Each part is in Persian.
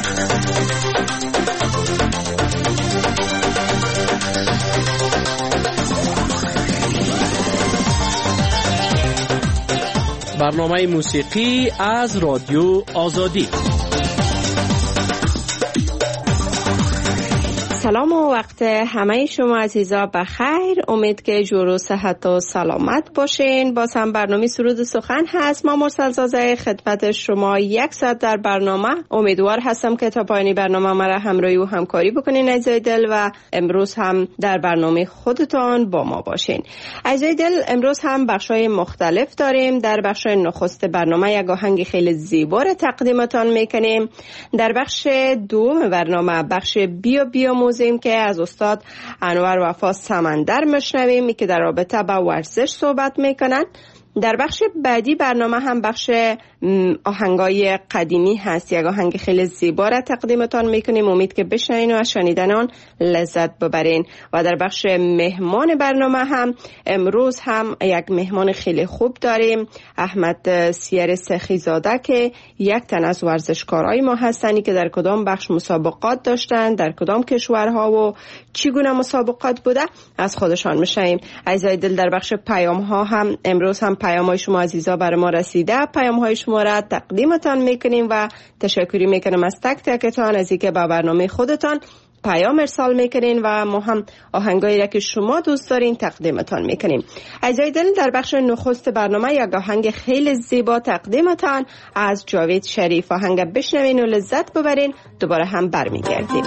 برنامه موسیقی از رادیو آزادی. سلام و وقت همه شما عزیزا بخیر. امید که جور و صحت و سلامت باشین. باز هم برنامه سرود سخن هست. ما مرسل زاده خدمت شما 1 ساعت در برنامه. امیدوار هستم که تا پایان برنامه مرا همراهی و همکاری بکنین عزیزای دل و امروز هم در برنامه خودتان با ما باشین. عزیزای دل، امروز هم بخشای مختلف داریم. در بخش نخست برنامه یک آهنگ خیلی زیبا را تقدیمتان میکنیم. در بخش دوم برنامه بخش بیا موزیم که از استاد انور وفا سمندر میشنویم که در رابطه با ورزش صحبت میکنن. در بخش بعدی برنامه هم بخش آهنگای قدیمی هست. یک آهنگ خیلی زیبا را تقدیمتان میکنیم. امید که بشنوین و از شنیدن آن لذت ببرین. و در بخش مهمان برنامه هم امروز هم یک مهمان خیلی خوب داریم، احمد سیر سخیزاده که یک تن از ورزشکارای ما هستند که در کدام بخش مسابقات داشتن، در کدام کشورها و چگونه مسابقات بوده از خودشان میشنویم. عزیزای دل، در بخش پیام ها هم امروز هم پیام‌های شما عزیزا برای ما رسیده. پیام‌های شما را تقدیمتان میکنیم و تشکر میکنم از تک تکتان از اینکه با برنامه خودتان پیام ارسال میکنین و ما هم آهنگایی را که شما دوست دارین تقدیمتان میکنیم. عزیزای دل، در بخش نخست برنامه یک آهنگ خیلی زیبا تقدیمتان از جاوید شریف. آهنگ بشنوین و لذت ببرین. دوباره هم برمیگردیم.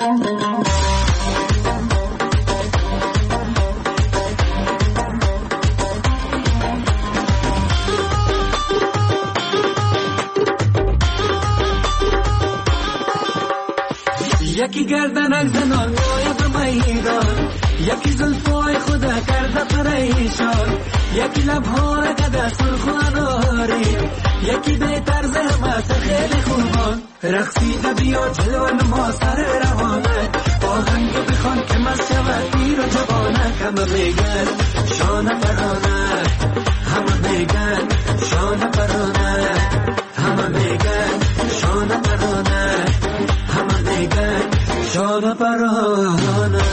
یکی گردنک زنان مایه به میدان، یکی زلفای خدا کرده پریشان، یکی لبها را قده سرخ و اناری، یکی به طرز همه خیلی خوبان. رقصیده بیا جلو نما سر روانه، آهنگ بخوان که مست شود پیر و جوانه. همه میگن شانه پرانه، همه میگن شانه پرانه، همه میگن شانه پرانه، همه میگن شانه پرانه.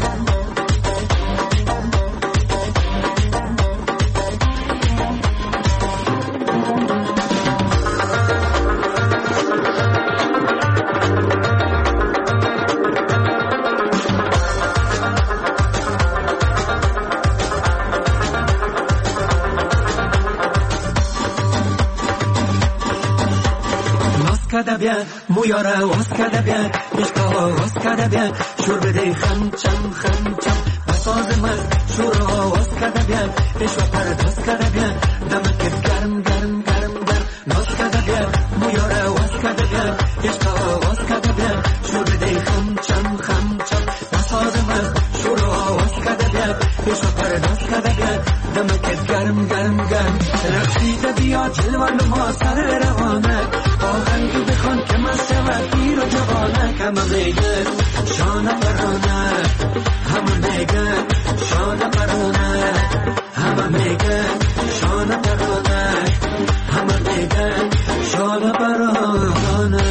واسکده بیا مویاره، واسکده بیا عشقا، واسکده بیا شور بده خم چم خم چم بساز من شورا. واسکده بیا عشقا پرد، واسکده بیا دمکت گرم گرم گرم گرم. واسکده بیا مویاره، واسکده بیا عشقا، واسکده بیا شور بده خم چم خم چم بساز من شورا. واسکده بیا عشقا پرد، واسکده بیا دمکت گرم گرم گرم. رقصیده بیا جلوان ما سر روانه، آهنگ بخوان که مست شود پیر و جوانه. همه میگن شانه پرانه، همه میگن شانه پرانه، همه میگن شانه پرانه، همه میگن شانه پرانه.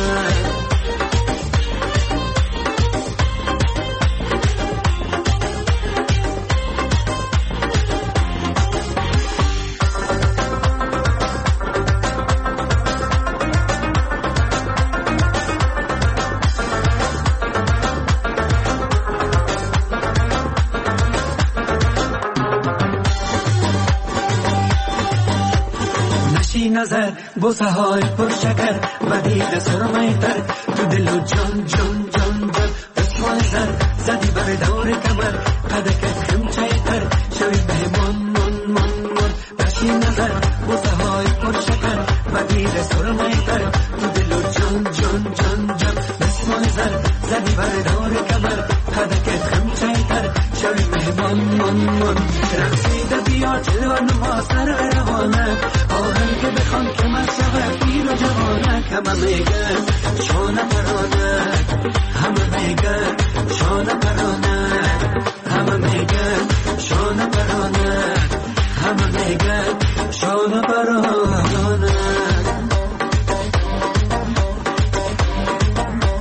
نظر بوسه های پر شکر و دید سرمای تر تو دل و جان جان جان جان. دستمال زر زدی بر دور کمر، قدکت خم چای تر شوی بهمان من من من. نشی نظر بوسه های پر شکر و دید سرمای تر تو دل و جان جان جان جان. دستمال زر زدی بر دور کمر، قدکت خم چای تر شوی بهمان من من. رقصیده بیا جلوان ما سر روانه، آهنگ بخوان که من شود پیر و جوانه. همه میگن شانه پرانه، همه میگن شانه پرانه، همه میگن شانه پرانه، همه میگن شانه پرانه.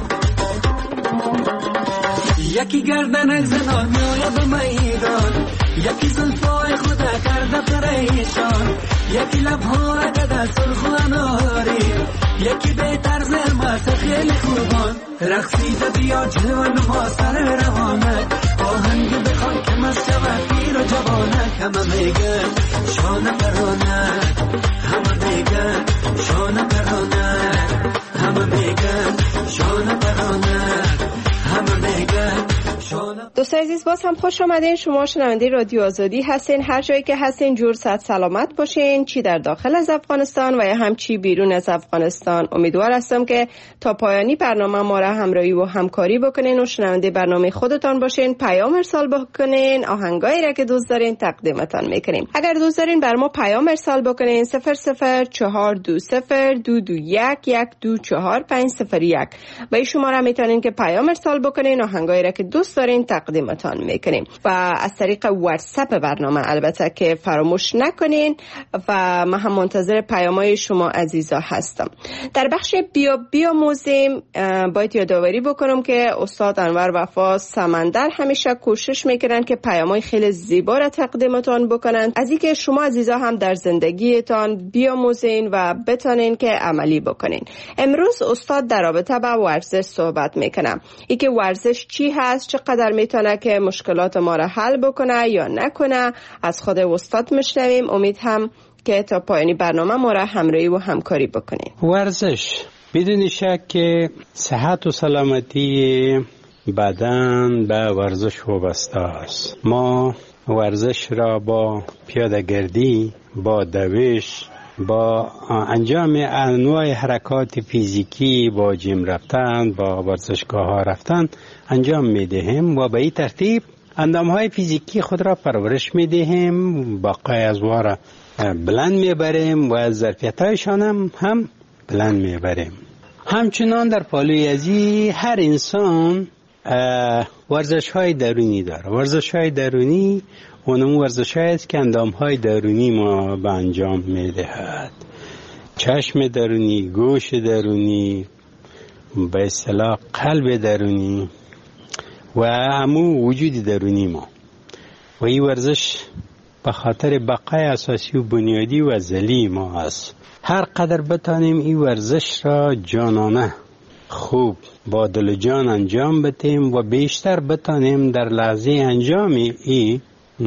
یکی گردنک زنان میآید به میدان، یکی زلفای خدا کرده پریشان، یکی لبها اگه سرخ و اناری، یکی به طرز مست خیلی خوبان. رقصیده بیا جوان ما سر روانک، آهنگ بخوان که مست شود پیر و جوانک. همه میگن شانه پرانک، همه میگن شانه پرانک، همه میگن شانه پرانک، همه میگن. دوستان عزیز باز هم خوش آمدین. شما شنونده رادیو آزادی هستین. هر جایی که هستین جور صحت سلامت باشین، چی در داخل از افغانستان و یا هم چی بیرون از افغانستان. امیدوار هستم که تا پایانی برنامه ما را همراهی و همکاری بکنین و شنونده برنامه خودتان باشین. پیام ارسال بکنین، آهنگایی را که دوست دارین تقدیمتان میکنیم. اگر دوست دارین بر ما پیام ارسال بکنین 0042022112450 به این شماره میتونین که پیام ارسال بکنین، آهنگایی را که دوست دارین تقدیمتان میکنیم. و از طریق واتساپ برنامه البته که فراموش نکنین و من هم منتظر پیامای شما عزیزا هستم. در بخش بیاموزیم باید یادآوری بکنم که استاد انور وفا سمندر همیشه کوشش میکنن که پیامای خیلی زیبا را تقدیمتان بکنن، از اینکه شما عزیزا هم در زندگیتان بیاموزین و بتونین که عملی بکنین. امروز استاد در رابطه با ورزش صحبت میکنه. اینکه ورزش چی هست، چقدر میتونه که مشکلات ما را حل بکنه یا نکنه، از خود استاد میشنویم. امید هم که تا پایانی برنامه ما را همراهی و همکاری بکنین. ورزش بدون شک که صحت و سلامتی بدن به ورزش وابسته است. ما ورزش را با پیاده‌گردی، با دوش، با انجام انواع حرکات فیزیکی، با جیم رفتن، با ورزشگاه ها رفتن انجام میدهیم و به این ترتیب اندام های فیزیکی خود را پرورش میدهیم، باقی از را بلند میبریم و ظرفیت هایشان هم بلند میبریم. همچنان در پالوی ازی هر انسان ورزش های درونی داره. ورزش های درونی اونم ورزش هاییست که اندام های درونی ما به انجام میدهد. چشم درونی، گوش درونی، به اصطلاح قلب درونی و همون وجود درونی ما. و این ورزش به خاطر بقای اساسی و بنیادی و ازلی ما است. هر قدر بتانیم این ورزش را جانانه خوب با دل و جان انجام بدیم و بیشتر بتانیم در لحظه انجام این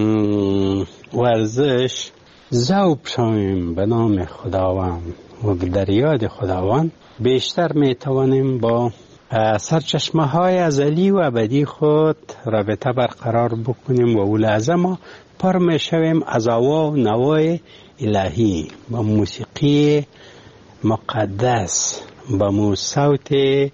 ورزش ذوب شویم به نام خداوند و در یاد خداوند، بیشتر میتوانیم با سرچشمه های ازلی و ابدی خود رابطه برقرار بکنیم و اول لحظه ما پر میشویم از آوا و نوای الهی، با موسیقی مقدس، با صوت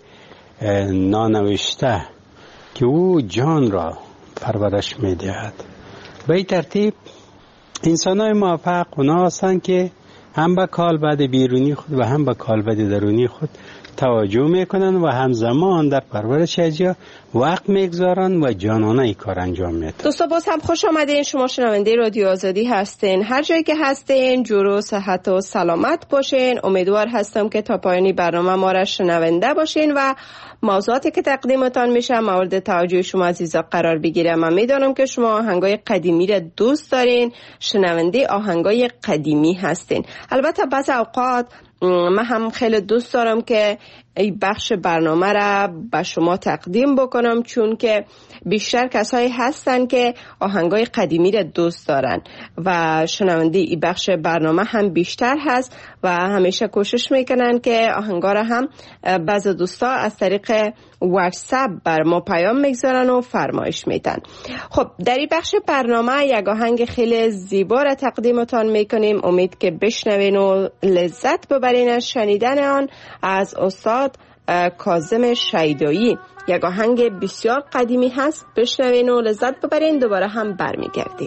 نانوشته که او جان را پرورش میدهد. به این ترتیب انسان های موفق اونا هستند که هم به کالبد بیرونی خود و هم به کالبد درونی خود توجه میکنن و همزمان در پرورش اجزا وقت میگذارن و جانانه ای کار انجام میدن. دوستا باز هم خوش آمدین. شما شنونده رادیو آزادی هستین. هر جایی که هستین جور و صحت و سلامت باشین. امیدوار هستم که تا پایانی برنامه ما را شنونده باشین و موضوعاتی که تقدیمتان میشه مورد توجه شما عزیزا قرار بگیره. من میدونم که شما آهنگای قدیمی را دوست دارین، شنونده آهنگای قدیمی هستین. البته بعض اوقات من هم خیلی دوست دارم که این بخش برنامه را به شما تقدیم بکنم، چون که بیشتر کسایی هستن که آهنگای قدیمی را دوست دارن و شنونده این بخش برنامه هم بیشتر هست و همیشه کوشش میکنن که آهنگا را هم بعض دوستا از طریق واتساپ بر ما پیام میگذارن و فرمایش میدن. خب در این بخش برنامه یک آهنگ خیلی زیبا را تقدیمتان میکنیم. امید که بشنوین و لذت ببرین از شنیدن آن. از استاد کاظم شیدایی یک آهنگ بسیار قدیمی هست، بشنوین و لذت ببرین. دوباره هم برمیگردیم.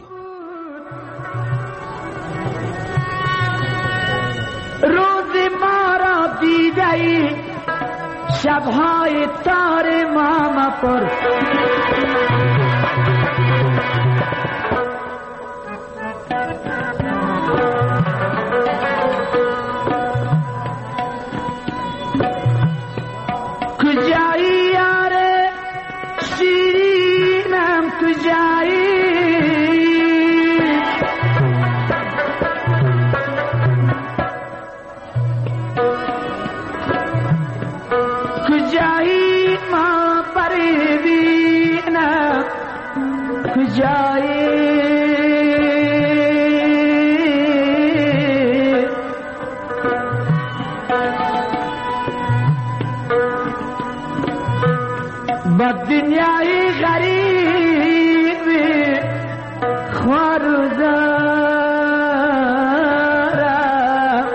روز ما را دیدی شبهای تار ما پر، کجایی یاره شیری دنیایی ما ببینم کجایی با دنیای غریب خوارزارم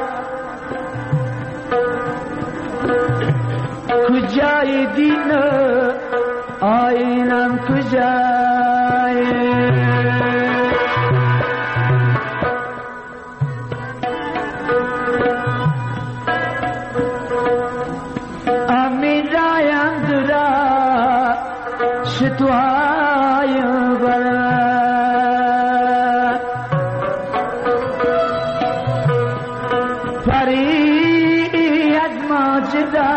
کجای دین آینم کجای امین رایم درا شتوهای برد پری از ماجدا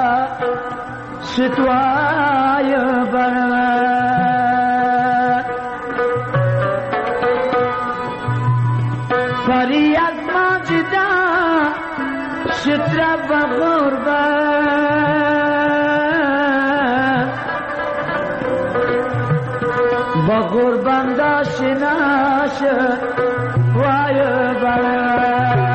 شتوهای برد پری از ماجدا شتر و غربت با غربان داشتناش وای برد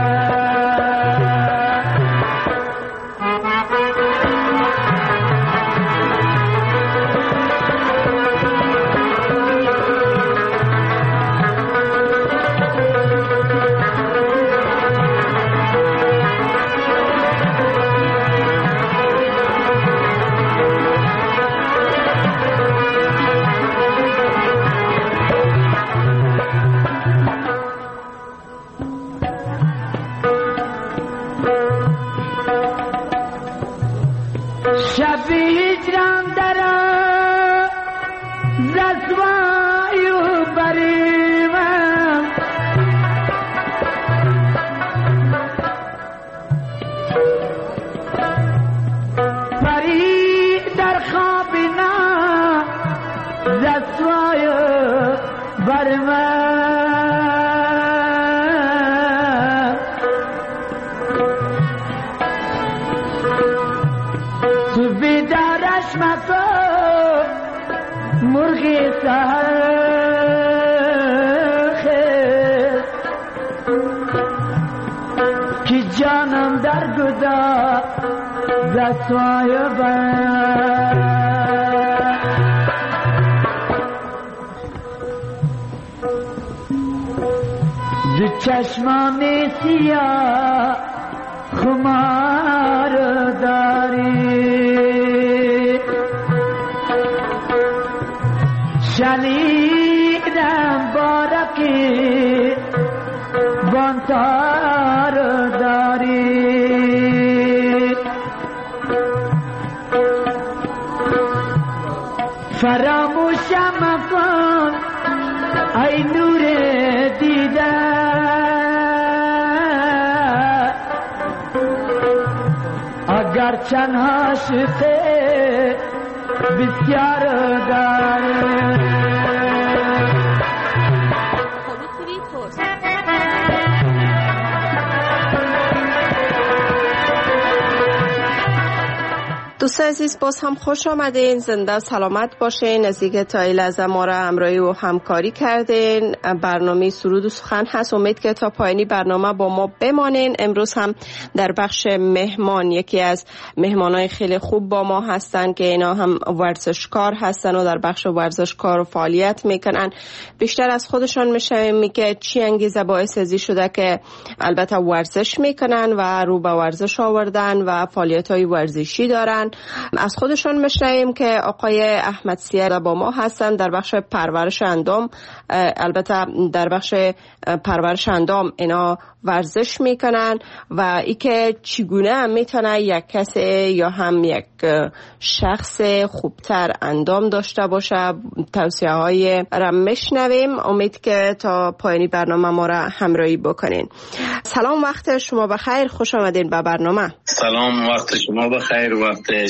مرغی سرخ کی جانم در گدا زسوای بر دو چشمان سیاه خمار داری شنیدم بارکی بانتار داری فراموشم کن ای نور دیده اگر چند عاشقه بسیار داره دوست عزیز باز هم خوش آمدین، زنده سلامت باشین. از اینکه تا این لحظه ما را همراهی و همکاری کردین. برنامه سرود و سخن هست، امید که تا پایانی برنامه با ما بمانین. امروز هم در بخش مهمان یکی از مهمانای خیلی خوب با ما هستن که اینا هم ورزشکار هستن و در بخش ورزشکار و فعالیت میکنن. بیشتر از خودشان میشنویم که چی انگیزه باعث ازی شده که البته ورزش میکنن و رو به ورزش آوردن و فعالیت‌های ورزشی دارن. از خودشان میشنویم که آقای احمد سیر با ما هستن در بخش پرورش اندام. البته در بخش پرورش اندام اینا ورزش میکنن و ای که چگونه میتونه یک کسی یا هم یک شخص خوبتر اندام داشته باشه، توصیه های را میشنویم. امید که تا پایانی برنامه ما را همراهی بکنین. سلام، وقت شما بخیر، خوش آمدین به برنامه. سلام، وقت شما بخیر، وقت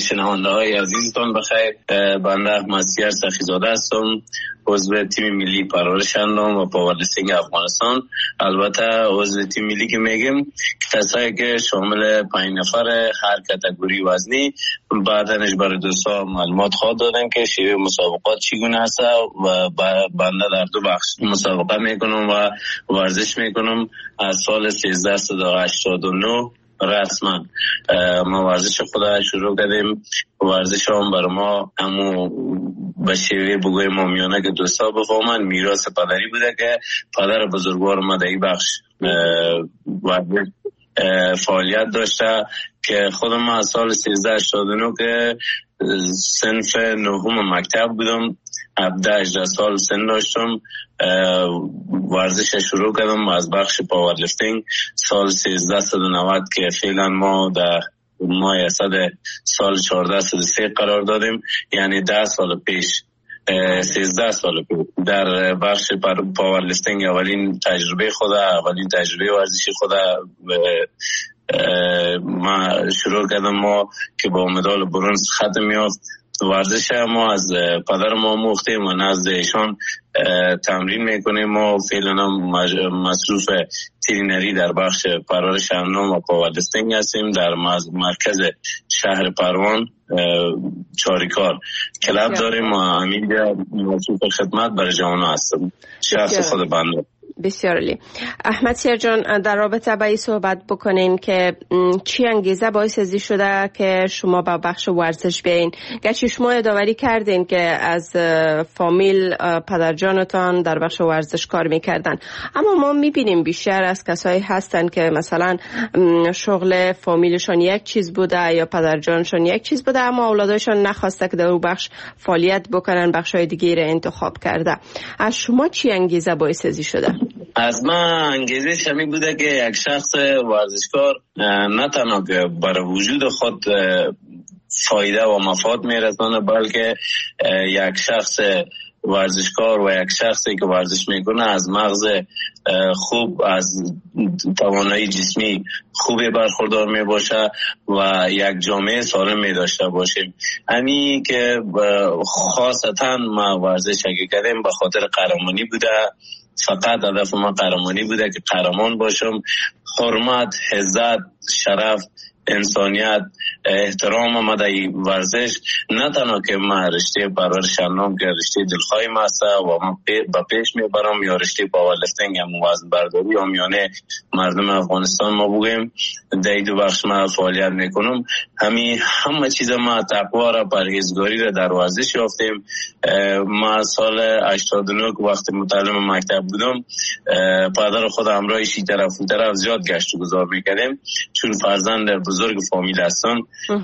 شنونده های عزیزتان بخیر. بنده احمد سیار سخیزاده هستم، عضو تیم ملی پرورش اندام و پاورلیفتینگ افغانستان. البته عضو تیم ملی که میگیم کسایی که شامل 5 نفر هر کاتگوری وزنی. بعدنش برای دوستا معلومات خواهد دادن که شیوه مسابقات چگونه است و بنده در 2 بخش مسابقه میکنم و ورزش میکنم. از سال 1389 رسما ما ورزش خود شروع کردیم. ورزش هم برای ما همو به شیوه بگویم مامیانه که دوستا بفهمن میراث پدری بوده که پدر بزرگوار ما در این بخش ورزش فعالیت داشته که خودم از سال 1389 که صنف 9 مکتب بودم، 17-18 سال سن داشتم، ورزش شروع کردم از بخش پاورلیفتینگ. سال 1390 که فعلا ما در ماه اسد سال 1403 قرار دادیم، یعنی 10 سال پیش 13 سال پیش در بخش پاورلیفتینگ اولین تجربه ورزشی خود ما شروع کردم. ما که با مدال برنز ختم یافت. ورزش ما از پدر ما موختیم و نزد ایشان تمرین میکنیم. ما فعلا مصروف ترینری در بخش پرورش اندام و پاورلیفتینگ هستیم در مرکز شهر پروان چاریکار کلاب داریم و همین مصروف خدمت برای جوانان هستم. شخص خود بنده. بسیار عالی. احمد سیار جان، در رابطه با این صحبت بکنین که چی انگیزه باعث ازی شده که شما با بخش ورزش بیاین؟ گرچه شما یادآوری کردین که از فامیل پدرجانتان در بخش ورزش کار میکردن، اما ما میبینیم بیشتر از کسایی هستن که مثلا شغل فامیلشان یک چیز بوده یا پدرجانشان یک چیز بوده، اما اولادشان نخواسته که در اون بخش فعالیت بکنن، بخشای دیگه را انتخاب کرده. از شما چی انگیزه باعث ازی شده؟ از من انگیزش همین بوده که یک شخص ورزشکار نه تنها که برای وجود خود فایده و مفاد میرسانه، بلکه یک شخص ورزشکار و یک شخصی که ورزش میکنه از مغز خوب، از توانایی جسمی خوبی برخوردار می باشه و یک جامعه سالم می داشته باشیم. همین که خاصتا ما ورزش کردیم به خاطر قهرمانی بوده. فقط هدف ما قهرمانی بوده که قهرمان باشم. حرمت، عزت، شرف، انسانیت، احترام ما در ورزش نه تنها که ما رشته پرورش اندام که رشته دلخواه ما است و ما با پیش میبرم، یا رشته پاورلیفتینگ هم وزن برداری و میانه مردم افغانستان ما بگیم در 2 بخش ما فعالیت میکنم. همه چیز ما تقوا را، پرهیزگاری را در ورزش یافتیم. ما سال 89 وقتی متعلم مکتب بودم، پدر خود همراهش طرف زیاد گشت و گذار میکردیم چون فرزند بزرگ فامیل هستن.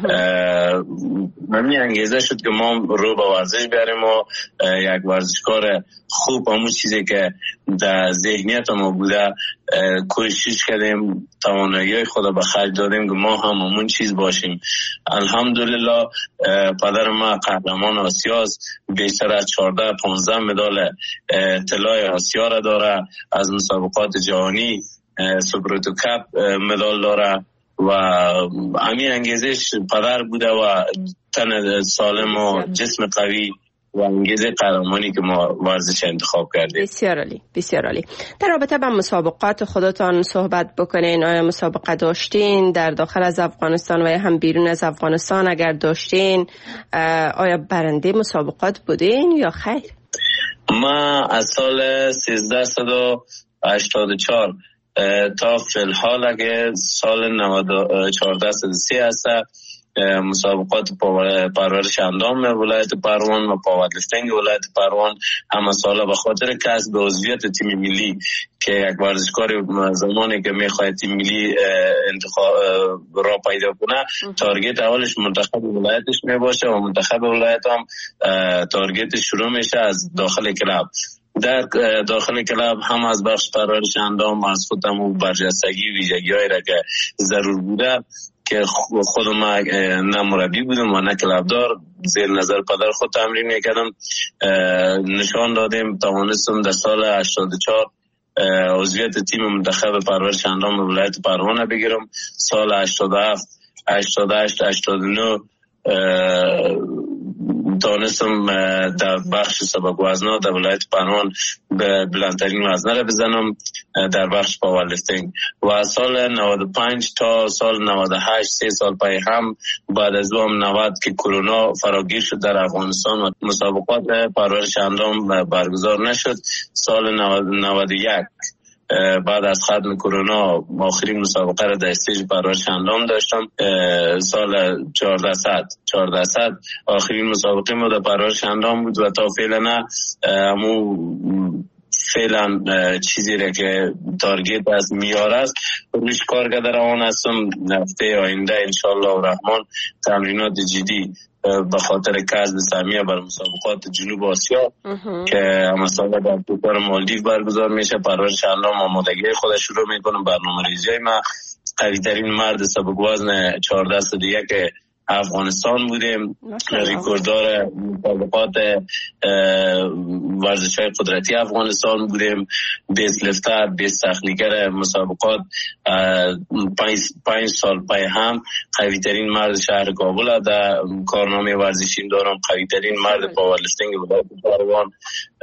همین انگیزه شد که ما رو به ورزش بیاریم و یک ورزشکار خوب، همون چیزی که در ذهنیت ما بوده کوشش کردیم، توانایی خود به خرج دادیم که ما هم همون چیز باشیم. الحمدلله پدر ما قهرمان آسیا است، بیشتر از 14-15 مدال طلای آسیا را داره، از مسابقات جهانی سوپروتو کپ مدال داره و همین انگیزش پدر بوده و تن سالم و جسم قوی و انگیزه قهرمانی که ما ورزش انتخاب کردیم. بسیار عالی، بسیار عالی. در رابطه با مسابقات خودتان صحبت بکنین. آیا مسابقه داشتین در داخل از افغانستان و یا هم بیرون از افغانستان؟ اگر داشتین آیا برنده مسابقات بودین یا خیر؟ ما از سال 1384 تا فی‌الحال اگه سال 1403 هست مسابقات پرورش اندام ولایت پروان و پاورلیفتینگ ولایت پروان همه ساله به خاطر کسب عضویت تیم ملی که یک ورزشکار زمانی که میخواد تیم ملی انتخاب را پیدا کنه تارگت اولش منتخب ولایتش میباشه و منتخب ولایت هم تارگتش شروع میشه از داخل کلاب. در داخل کلاب هم از بخش پرورش اندام از خودم برجستگی ویژگی‌هایی را که ضرور بوده که خود ما نه مربی بودم و نه کلابدار، زیر نظر پدر خود تمرین میکردم، نشان دادیم، توانستم در سال 84 عضویت تیم منتخب پرورش اندام ولایت پروان بگیرم. سال 87 88 89 دانستم در بخش سبک وزنا در ولایت پنهان به بلندترین وزنه را بزنم در بخش پاورلیفتینگ و از سال 95 تا سال 98 3 سال پای هم بعد از اون 90 که کرونا فراگیر شد در افغانستان و مسابقات پرورش اندام برگزار نشد، سال 91 بعد از ختم کرونا آخرین مسابقه را در استیج پرورش اندام داشتم. سال 1400 آخرین مسابقه ما در پرورش اندام بود و تا فعلا چیزی را که تارگت از میار است روش کار کرده روان هستم. هفته آینده انشالله الرحمن تمرینات جدی به خاطر کسب سهمیه بر مسابقات جنوب آسیا که مثلا در کشور مالدیو برگزار میشه، پرورش اندام آمادگی خودش شروع میکنم. برنامه ریزی ما قوی ترین مرد سبک وزن 1401 افغانستان بودیم، ریکورددار مسابقات ورزش‌های قدرتی افغانستان بودیم، بیس لفتر، بیس تخنیکر مسابقات 5 سال پای هم قوی ترین مرد شهر کابل در کارنامه ورزشیم دارم، قوی ترین مرد پاورلیفتینگ ولایت پروان.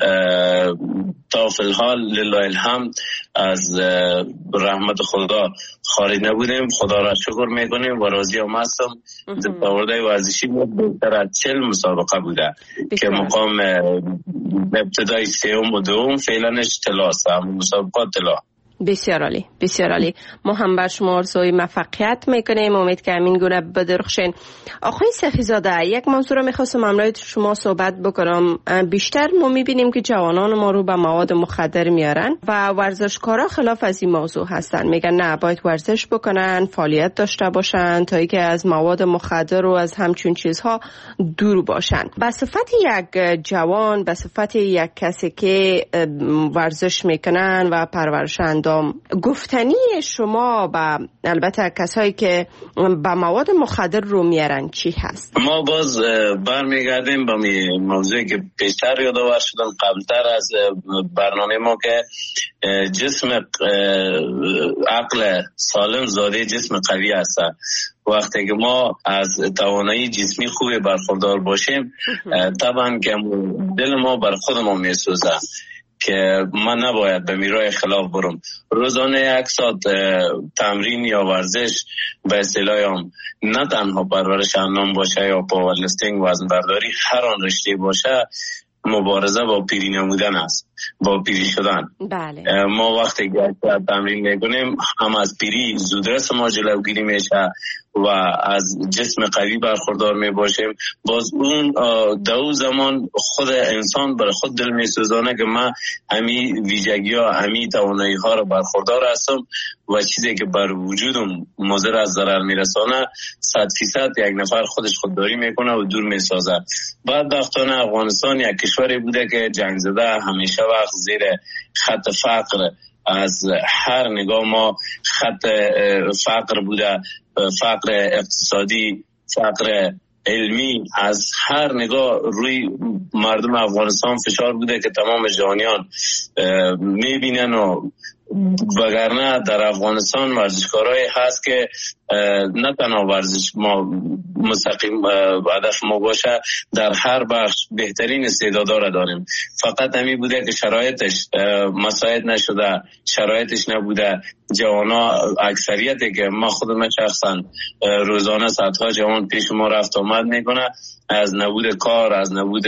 تا فی الحال لله الحمد از رحمت خدا خارج نبودیم، خدا را شکر میکنیم و راضی هم هستم. پاورده ورزشی بیشتر از 40 مسابقه بوده که مقام ابتدای 3 و 2 فعلنش طلاست، مسابقات طلا. بسیار عالی، بسیار عالی. ما هم بر شما آرزوی موفقیت میکنیم، امید که همین گونه بدرخشین. آقای سخیزاده، یک موضوع رو میخواستم امروز شما صحبت بکنم. بیشتر ما میبینیم که جوانان ما رو به مواد مخدر میارن و ورزشکارا خلاف از این موضوع هستن، میگن نه باید ورزش بکنن، فعالیت داشته باشن تا اینکه از مواد مخدر و از همچون چیزها دور باشن. به صفت یک جوان، به صفت یک کسی که ورزش میکنن و پرورشند، گفتنی شما با البته کسایی که با مواد مخدر رو میارن چی هست؟ ما باز برمیگردیم با موضوعی که پیشتر یادآور شدم قبلتر از برنامه ما که جسم عقل سالم زاده جسم قوی هست. وقتی که ما از توانایی جسمی خوب برخوردار باشیم طبعا که دل ما بر خودمون میسوزه که من نباید به میرای خلاف برم. روزانه 1 ساعت تمرین یا ورزش به اصطلاح نه تنها پرورش اندام باشه یا پاورلیفتینگ وزن برداری، هر آن رشته باشه مبارزه با پیری نمودن است، با پیری شدن. بله. ما وقتی که تمرین میکنیم هم از پیری زودرس ما جلوگیری میشه و از جسم قوی برخوردار می باشیم. باز اون دو زمان خود انسان برای خود دل می سوزانه که من همی ویژگی ها همی توانایی ها را برخوردار هستم و چیزی که بر وجودم مضر از ضرر می رسانه 100% یک نفر خودش خودداری میکنه و دور می سازه. بدبختانه افغانستان یک کشوری بوده که جنگ زده همیشه وقت زیر خط فقر، از هر نگاه ما خط فقر بوده، فقر اقتصادی، فقر علمی، از هر نگاه روی مردم افغانستان فشار بوده که تمام جهانیان میبینن و وگرنه در افغانستان ورزشکارایی هست که نه تنها ورزش ما مستقیم هدف ما باشه، در هر بخش بهترین استعدادا را داریم. فقط همین بوده که شرایطش مساعد نشده، شرایطش نبوده. جوانا اکثریتی که ما خودم شخصا روزانه صدها جوان پیش ما رفت آمد میکنه، از نبود کار، از نبود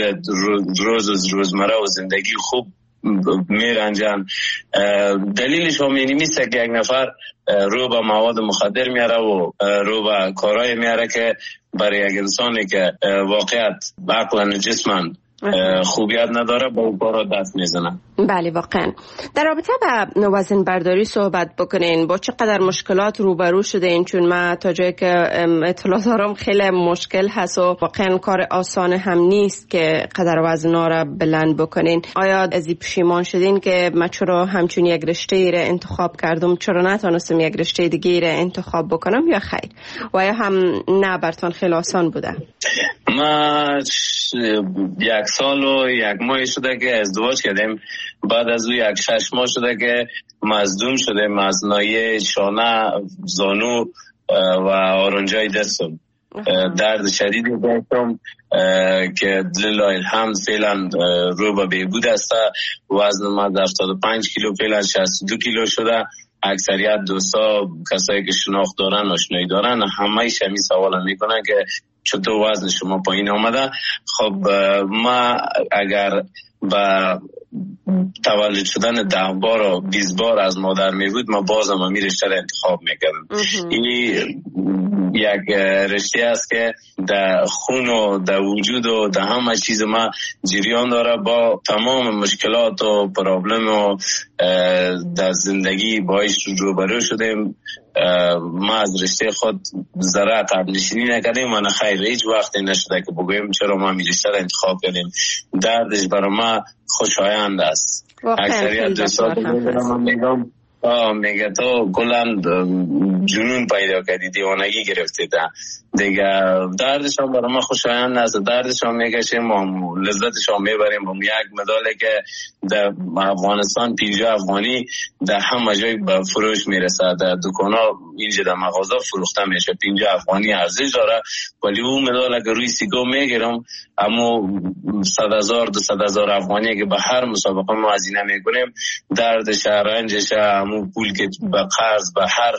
روزمره و زندگی خوب میرنجن. دلیلش هم اینی میسته که یک نفر رو به مواد مخدر میاره و رو به کارهای میاره که برای یک انسانی که واقعیت عقلن جسمن خوبیت نداره با اون کارا دست میزنه. بله واقعا. در رابطه با وزن برداری صحبت بکنین، با چقدر مشکلات روبرو شده این؟ چون من تا جایی که اطلاع دارم خیلی مشکل هست و واقعا کار آسان هم نیست که قدر وزنا را بلند بکنین. آیا از این پشیمان شدین که من چرا همچون یک رشته را انتخاب کردم، چرا نتونستم یک رشته دیگه را انتخاب بکنم یا خیر؟ و آیا هم نه براتون خیلی آسان بوده؟ ما 1 سال و 1 ماه شده که ازدواج کردیم، بعد از او 6 ماه شده که مصدوم شدیم از ناحیه شانه، زانو و آرنجای دستم. درد شدیدی داشتم که لله الحمد فعلا رو به بهبود است. وزن ما 75 کیلو فعلا 62 کیلو شده. اکثریت دوستا کسایی که شناخت دارن آشنایی دارن همه شمی سوال میکنن که چطور وزن شما پایین آمده. خب ما اگر با تولد شدن 10 بار و 20 بار از مادر می بود ما بازم همین رشته را انتخاب میکردم. این یک رشته است که در خون و در وجود و در همه چیز ما جریان داره. با تمام مشکلات و پرابلم و در زندگی باش روبرو شدیم. ما از رشته خود ذره عقب نشینی نکردیم و خیر هیچ وقت نشده که بگویم چرا ما این رشته را انتخاب کردیم. دردش برای ما خوشایند است. اکثریت دوستان میگم میگه تو کلند جنون پیدا کردی، دیوانگی گرفتی دیگه. دردشان برای ما خوشایند است. دردشان میکشیم و لذتشان میبریم. و یک مداله که در افغانستان 50 افغانی در همه جای به فروش میرسه. در دکانا اینجا در مغازه فروخته میشه. 50 افغانی ارزش داره. ولی اون مداله که روی سیگو میگیرم اما 100,000 200,000 افغانی که به هر مسابقه ما هزینه میکنیم دردش رنجش همون پول که به قرض به هر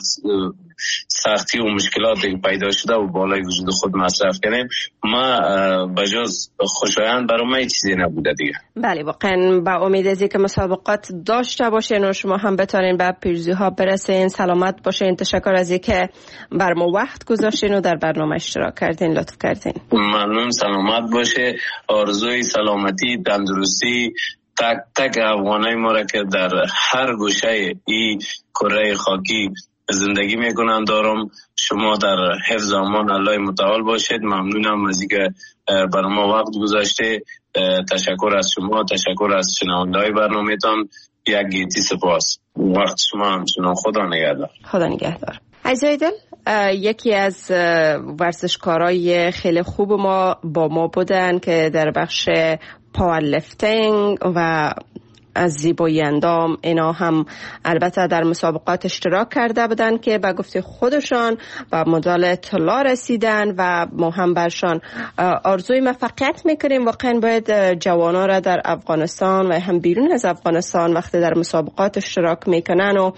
سختی و مشکلاتی پیدا شده و بالای وجود خود مصرف کنیم ما بجز خوشایند برای ما چیزی نبوده دیگه. بله واقعا با امید از اینکه مسابقات داشته باشین و شما هم بتونین به پیروزی ها برسین. سلامت باشین. تشکر از اینکه بر ما وقت گذاشتین و در برنامه اشتراک کردین. لطف کردین. ممنون. سلامت باشه. آرزوی سلامتی تندرستی تک تک افغانای ما را که در هر گوشه ای کره خاکی زندگی میکنن دارم. شما در حفظ امان الله متعال باشید. ممنونم از اینکه برای ما وقت گذاشته. تشکر از شما. تشکر از شنونده‌های برنامه‌تان. یک گیتی سپاس. وقت شما همچنان. خدا نگهدار. خدا نگهدار. عزیزای دل، یکی از ورزشکارای خیلی خوب ما با ما بودن که در بخش پاورلیفتینگ و از زیبایی اندام اینا هم البته در مسابقات اشتراک کرده بودن که به گفته خودشان با مدال طلا رسیدن و ما هم برشان آرزوی موفقیت میکنیم. واقعا باید جوانان را در افغانستان و هم بیرون از افغانستان وقتی در مسابقات اشتراک میکنن و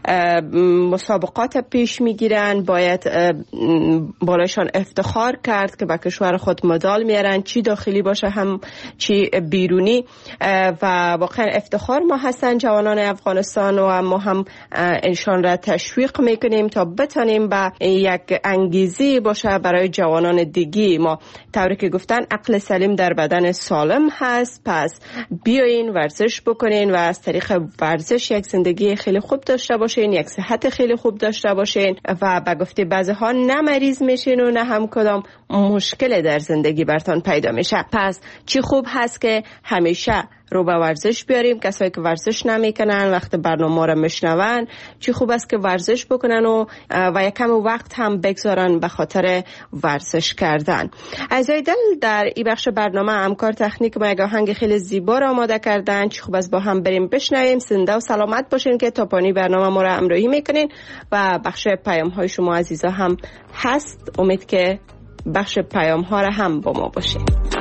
مسابقات پیش میگیرن باید بالایشان افتخار کرد که به کشور خود مدال میارن، چی داخلی باشه هم چی بیرونی. و واقعا افتخار ما هستن جوانان افغانستان و ما هم انشان را تشویق میکنیم تا بتانیم به یک انگیزه باشه برای جوانان دیگی ما. طوری که گفتن عقل سلیم در بدن سالم هست. پس بیاین ورزش بکنین و از طریق ورزش یک زندگی خیلی خوب داشته باشین، یک صحت خیلی خوب داشته باشین و به گفته بعضی ها نه مریض میشین و نه هم کدام مشکل در زندگی برتان پیدا میشه. پس چی خوب هست که همیشه رو به ورزش بیاریم. کسایی که ورزش نمیکنن وقت برنامه را میشنون چی خوب است که ورزش بکنن و یکم وقت هم بگذارن به خاطر ورزش کردن. عزیزای دل، در این بخش برنامه همکار تکنیک ما یک آهنگ خیلی زیبا را آماده کردن. چی خوب است با هم بریم بشنویم. زنده و سلامت باشین که تا پایان برنامه ما را همراهی میکنین و بخش پیام های شما عزیزا هم هست. امید که بخش پیام ها را هم با ما باشین.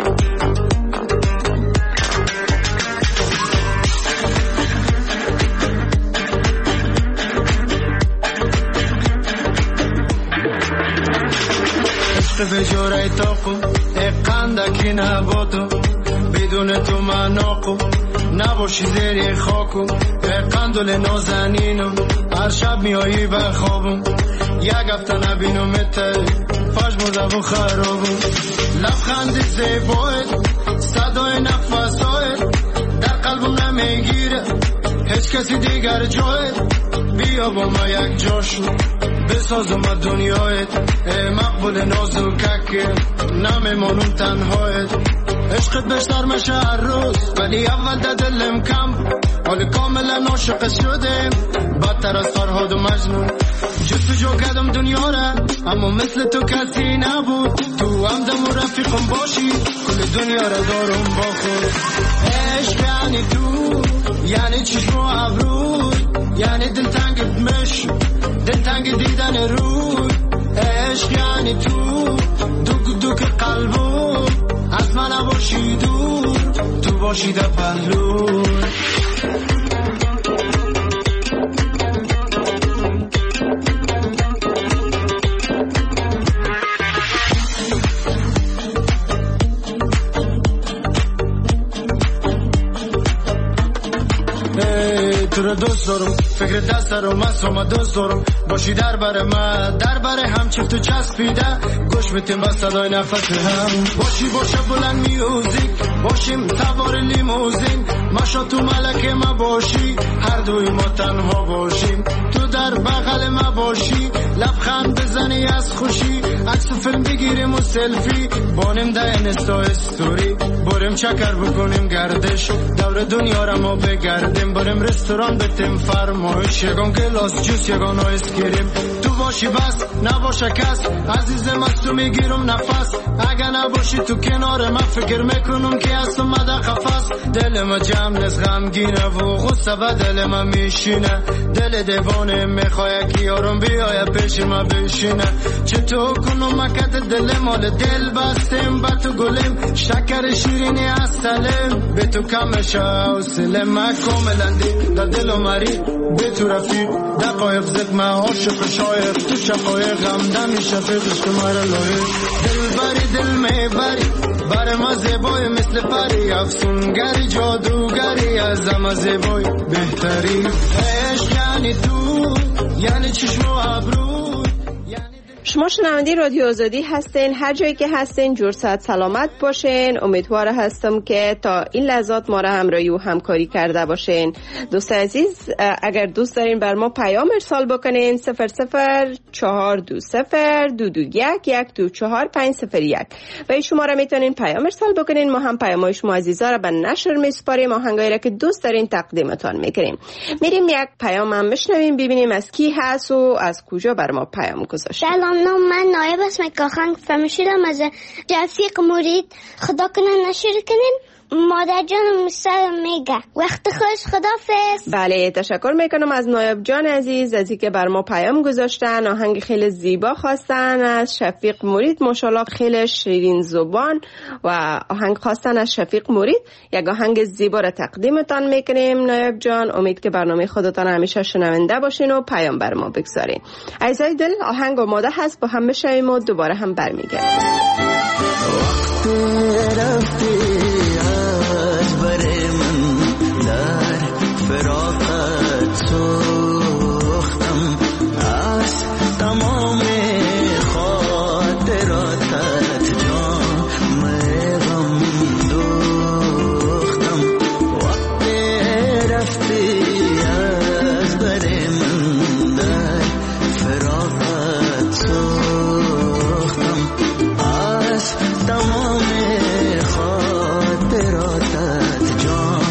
به جوره تاقو اقندکی نباتو بدون تو مناقو نباشی زیر خاکو اقندل نازنینو هر شب میایی به خوابم یک هفته نبینمت فاش مردم و خرابم لبخند زیبایت صدای نفسایت در قلبم نمیگیره هیچ کسی دیگر جایت بیا با ما یک جاشو بسازم دنیایت مقبول نازوکک نمیمانم تنهایت عشقت بشتر میشه هر روز ولی اول در دلم کم حال کاملا عاشق شدم بدتر از فرهاد و مجنون جستجو کردم دنیا را اما مثل تو کسی نبود تو همدم و رفیقم باشی کل دنیا را دارم با خود عشق یعنی تو یعنی چشم و ابرو یعنی دلتنگت مش دلتنگ دیدن روی عشق یعنی تو دوک دوک قلبم از من نباشی دور تو باشی در پهلو تو رو دوست دارم فکر دست دارم من سوما دوست دارم باشی در بره من در بره هم چفت و چسبیده گوش میتیم با صدای نفس هم باشی باشه بلند میوزیک باشیم سوار لیموزین ماشا تو ملکه ما باشی هر دوی ما تنها باشیم تو در بغل ما باشی لبخند بزنی از خوشی عکس و فیلم بگیریم و سلفی بانیم ده انستا استوری بریم چکر بکنیم گردش دور دنیا را ما بگردیم بریم رستوران بتیم فرمایش یگان گلاس جوس یگان آیس کریم تو باشی بس نباشه کس عزیزم از تو میگیرم نفس اگه نباشی تو کنار من فکر میکنم که از تو مده قفص دل ما جمع نز غمگینه و غصه به دل ما میشینه دل دیوانه میخواه که یارم بیایه پیش ما بشینه چطور کنم مکت دل مال دل بستیم با تو گلیم شکر شیرینی از سلم به تو کمشه و سلم ما کاملندی در دل و مری به تو رفیق دقایق زد ما عاشق شایق تو شقایق غمده میشه فیقش که مرا لایق دل بری دل میبری بر ما زیبای مثل پری افسونگری جادوگری از ما زیبای بهتری عشق یعنی تو یعنی چشم و ابرو شما شنونده رادیو آزادی هستین. هر جایی که هستین جور صحت سلامت باشین. امیدوار هستم که تا این لحظات ما را همراهی و همکاری کرده باشین. دوست عزیز اگر دوست دارین بر ما پیام ارسال بکنین 004202221124501 و شما را میتونین پیام ارسال بکنین. ما هم پیامای شما عزیزا را به نشر میسپاریم. آهنگایی را که دوست دارین تقدیمتان میکنیم. میریم یک پیام هم بشنویم ببینیم از کی هست و از کجا بر ما پیام گذاشته. سلام من نایب اسم کاخنگ فهمیدم از رفیق مرید خدا کنه نشر کنین مادر جانم مستر میگه وقت خوش خدافظ. بله تشکر میکنم از نایب جان عزیز از اینکه بر ما پیام گذاشتن. آهنگ خیلی زیبا خواستن از شفیق مرید ماشاءالله خیلی شیرین زبان و آهنگ خواستن از شفیق مرید. یک آهنگ زیبا را تقدیمتان میکنیم نایب جان. امید که برنامه خودتان همیشه شنونده باشین و پیام بر ما بگذارین. عزیزای دل آهنگ آماده هست با هم بشویم و دوباره هم برمیگردیم. فراقت سوختم از تمام خاطراتت جام غم دوختم وقت رفتی از بر من در فراقت سوختم از تمام خاطراتت جام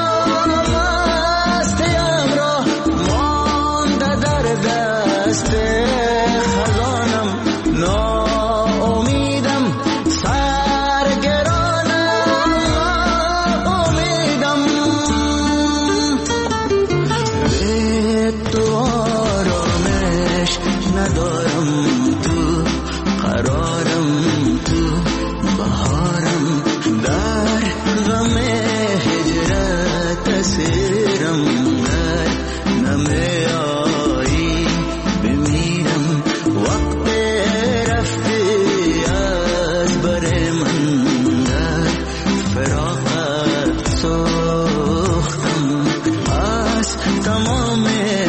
stay بهارم در غم هجرت اسیرم در نمیایی بمیرم وقت رفتی از بر من در فراقت سوختم از تمام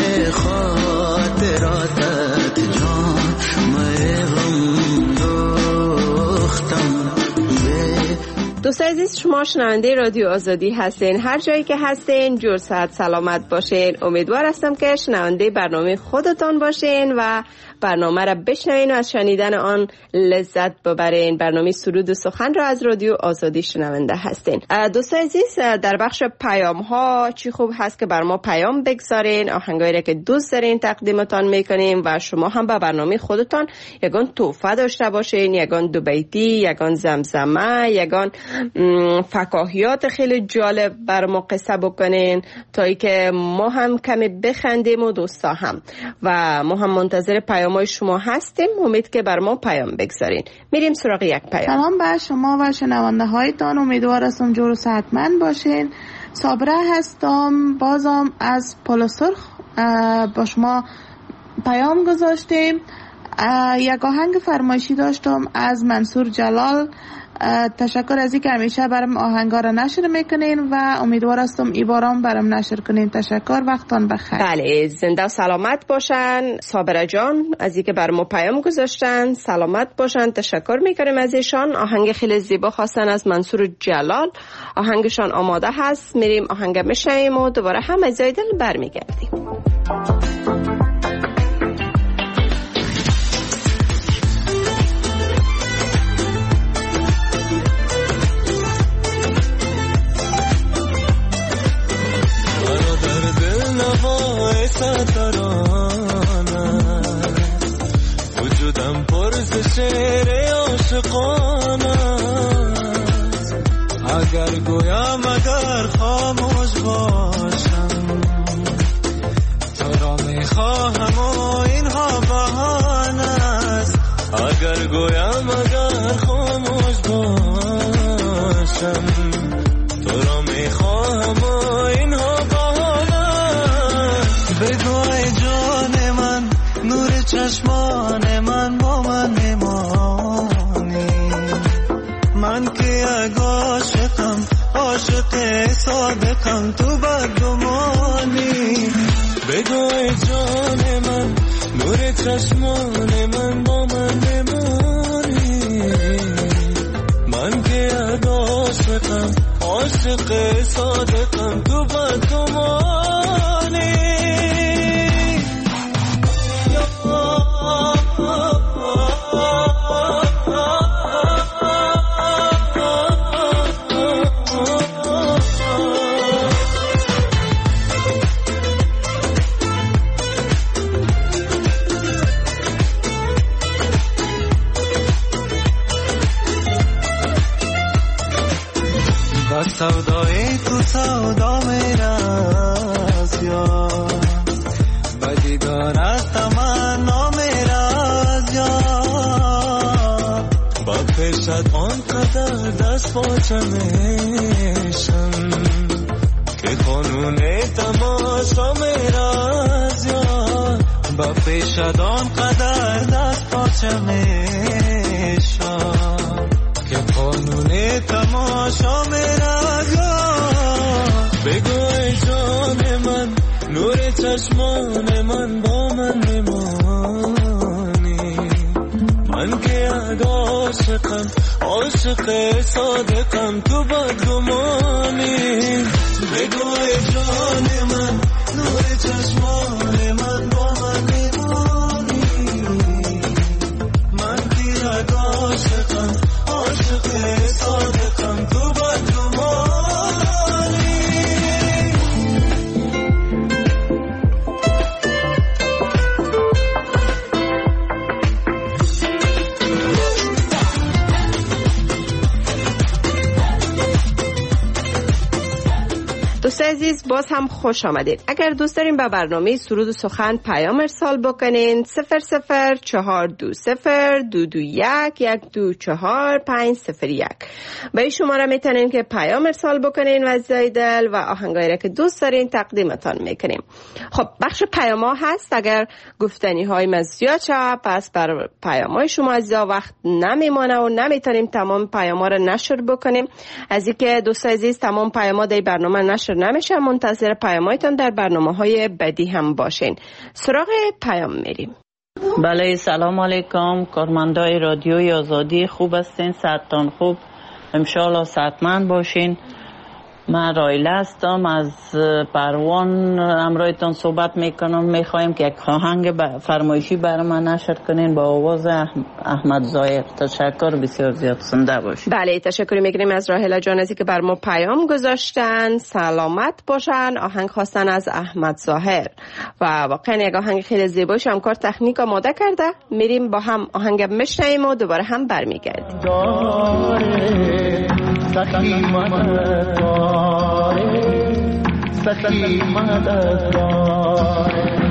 خاطراتت جان مهرم دوختم. دوست عزیز، شما شنونده رادیو آزادی هستین. هر جایی که هستین جور صحت سلامت باشین. امیدوار هستم که شنونده برنامه خودتان باشین و برنامه را بشنوین و از شنیدن آن لذت ببرین. برنامه سرود و سخن را از رادیو آزادی شنونده هستین. دوست عزیز، در بخش پیام ها چی خوب هست که بر ما پیام بگذارین، آهنگایی را که دوست دارین تقدیمتان میکنیم و شما هم به برنامه خودتان یگان تحفه داشته باشین، یگان دو بیتی، یگان زمزمه، یگان فکاهیات خیلی جالب بر ما قصه بکنین تا ای که ما هم کمی بخندیم و دوستا هم. و ما هم منتظر پیامای شما هستیم. امید که بر ما پیام بگذارین. میریم سراغ یک پیام. سلام بر شما و شنونده هایتان. امیدوار هستم جور و صحتمند باشین. صابره هستم، بازم از پلسرخ با شما پیام گذاشتیم. یک آهنگ فرمایشی داشتم از منصور جلال. تشکر از اینکه همیشه برام آهنگا را نشر میکنین و امیدوار هستم ای بارم برام نشر کنین. تشکر، وقتان بخیر. بله، زنده و سلامت باشن صابره جان از اینکه برام پیام گذاشتن. سلامت باشن، تشکر میکنیم از ایشان. آهنگ خیلی زیبا خواستن از منصور جلال. آهنگشان آماده هست، میریم آهنگ میشنویم و دوباره هم از دل برمیگردیم. وجودم پرز شعر عاشقانه اگر گویم اگر خاموش باشم تو را میخواهم و اینها بهانه است. اگر گویم اگر خاموش باشم تو را میخواهم و اینها بهانه است. بگو ای جان من، نور چشمان من با من میمانی. من که یک عاشقم، عاشق صادقم، تو بدگمانی. بگو ای جان من، نور چشمان من با من میمانی. من که یک عاشقم، عاشق صادقم، تو بدگمانی. سودای تو سودا میراز یار، بدی دارد تمنا میراز یار. با پیشت آنقدر دست پاچه میشم که قانون تماشا میراز یار. با پیشت آنقدر دست پاچه میشم که قانون تماشا میراز. بگو ای جان من، نور چشمان من با من میمانی. من که یک عاشقم، عاشق صادقم، تو بدگمانی. بگو ای جان من، نور چشمان من با من میمانی. من که یک عاشقم، عاشق صادقم، تو بدگمانی. دوست عزیز باز هم خوش آمدید. اگر دوست دارین به برنامه سرود و سخن پیام ارسال بکنین 004202221124501 به این شماره میتونین که پیام ارسال بکنین و عزیزای دل و آهنگایی را که دوست دارین تقدیمتان میکنیم. خب بخش پیام ها هست. اگر گفتنی های من زیاد شد پس بر پیام های شما عزیزا وقت نمیمانه و نمیتونیم تمام پیام ها را نشر بکنیم. از اینکه دوست عزیز تمام پیام ها در برنامه نشر نمیشه، منتظر پیام‌هایتان در برنامه‌های بعدی هم باشین. سراغ پیام میریم. بله، سلام علیکم کارمندای رادیوی آزادی، خوب هستین؟ صحتتان خوب؟ انشالله صحتمند باشین. من رایله هستم از پروان، امرایتان صحبت میکنم. میخوایم که یک آهنگ فرمایشی برای من نشر کنین با آواز احمد ظاهر. تشکر بسیار زیاد، زنده باشین. بله تشکر میکنیم از راهله جان ازی که بر ما پیام گذاشتن. سلامت باشن. آهنگ خواستن از احمد ظاهر و واقعا یک آهنگ خیلی زیباش هم کار تکنیک آماده کرده. میریم با هم آهنگ میشنویم و دوباره هم برمیگردیم. سخی مددگاره، سخی مددگاره.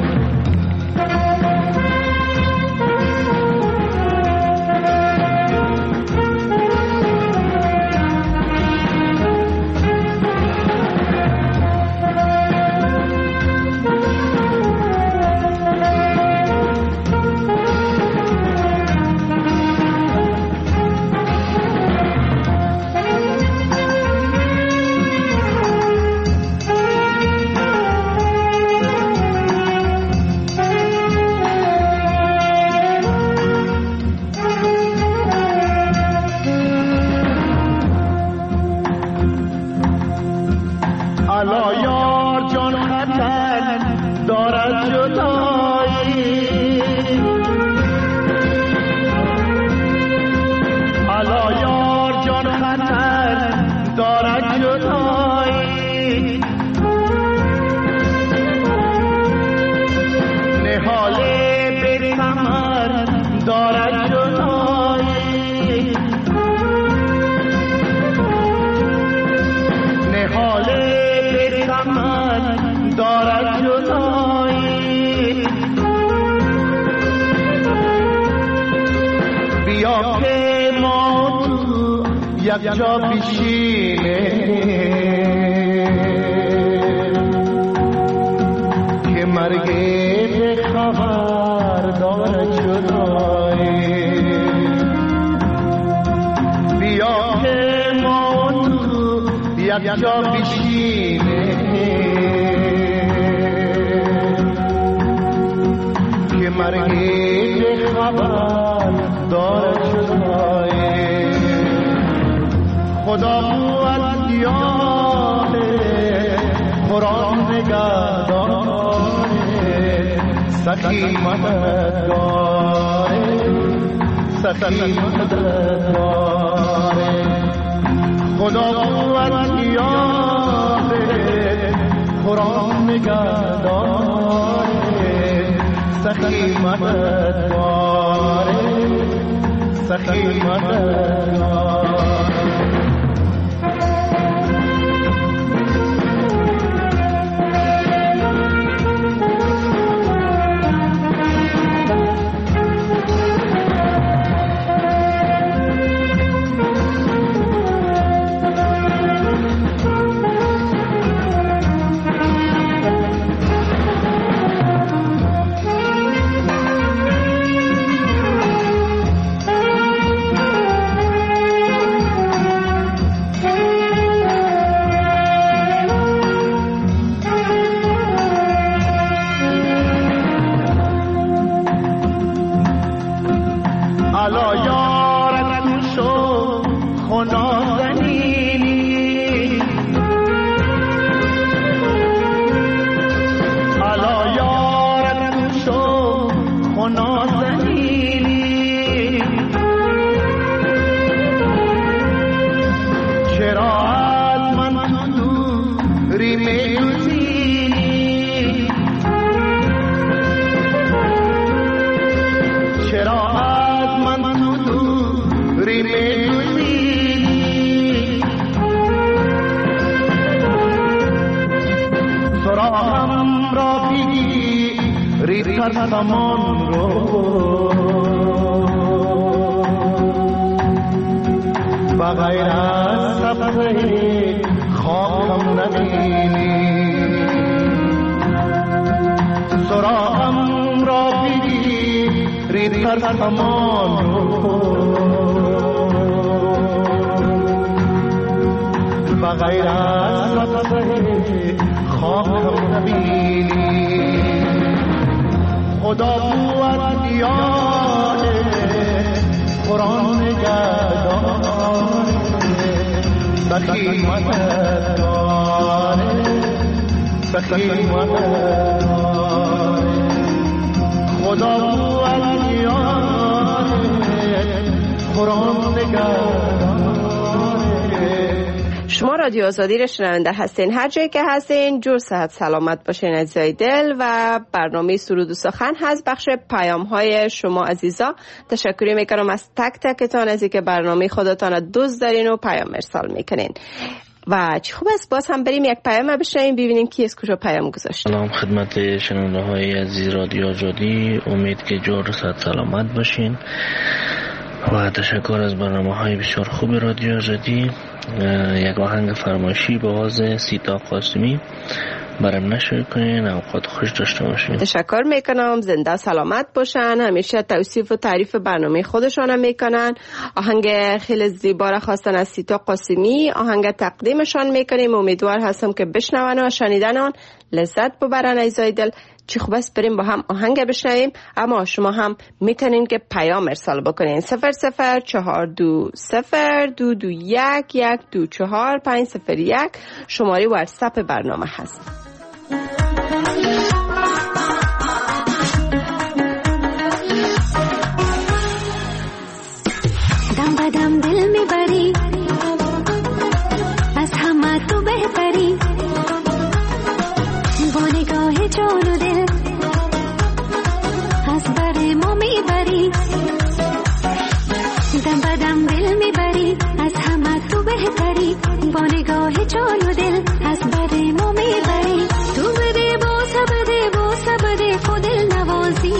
یک جا بشینه که مرگ خبر داره جدایی. بیا که ما تو یک جا بشینه که مرگ خبر داره جدایی. خدا قوت یاره قرآن نگهداره، سخی مددگاره، سخی مددگاره. خدا قوت یاره قرآن نگهداره، سخی مددگاره، سخی مددگاره. ترسمان رو بغیر از صفحه خاکم نبینی سراغم را بگیری ترسمان رو بغیر از صفحه خاکم نبینی خدا بود یاد قرآن نگهدار بخیل مددگار بخیل مددگار خدا بود یاد قرآن نگهدار. شما رادیو آزادی را شنونده هستین. هر جایی که هستین جور صحت سلامت باشین عزیزای دل. و برنامه سرود و سخن هست بخش پیام های شما عزیزا. تشکری میکنم از تک تکتان از اینکه برنامه خودتان دوست دارین و پیام ارسال میکنین. و چه خوب است باز هم بریم یک پیام بشنویم ببینیم کی از کجا پیام گذاشته. سلام خدمت شنونده های عزیز رادیو آزادی، امید که جور صحت سلامت باشین و تشکر از برنامه های بسیار خوب رادیو آزادی. یک آهنگ فرمایشی به آواز سیتا قاسمی برام نشر کنین. اوقات خوش داشته باشین. تشکر میکنم. زنده سلامت باشن. همیشه توصیف و تعریف برنامه خودشان میکنن. آهنگ خیلی زیبا را خواستن از سیتا قاسمی. آهنگ تقدیمشان میکنیم. امیدوار هستم که بشنون و شنیدن آن لذت ببرن عزیزای دل. چی خوب است بریم با هم آهنگ بشنویم. اما شما هم میتونین که پیام ارسال بکنین. 00420221124 501 شماره واتساپ برنامه هست. دم بدم دل میبری از همه تو بهتری با نگاه جان و دل از بر ما میبری. دم بدم دل میبری از همه تو بهتری با نگاه جان و دل از بر ما میبری. تو بده بوسه بده بوسه بده خود دل نوازی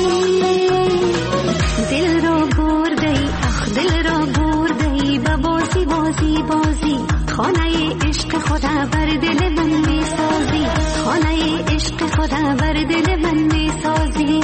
دل را بردی اخ دل را بردی با بازی بازی بازی خانه عشق خدا بر دل من میسازی خانه عشق خدا بر دل من میسازی.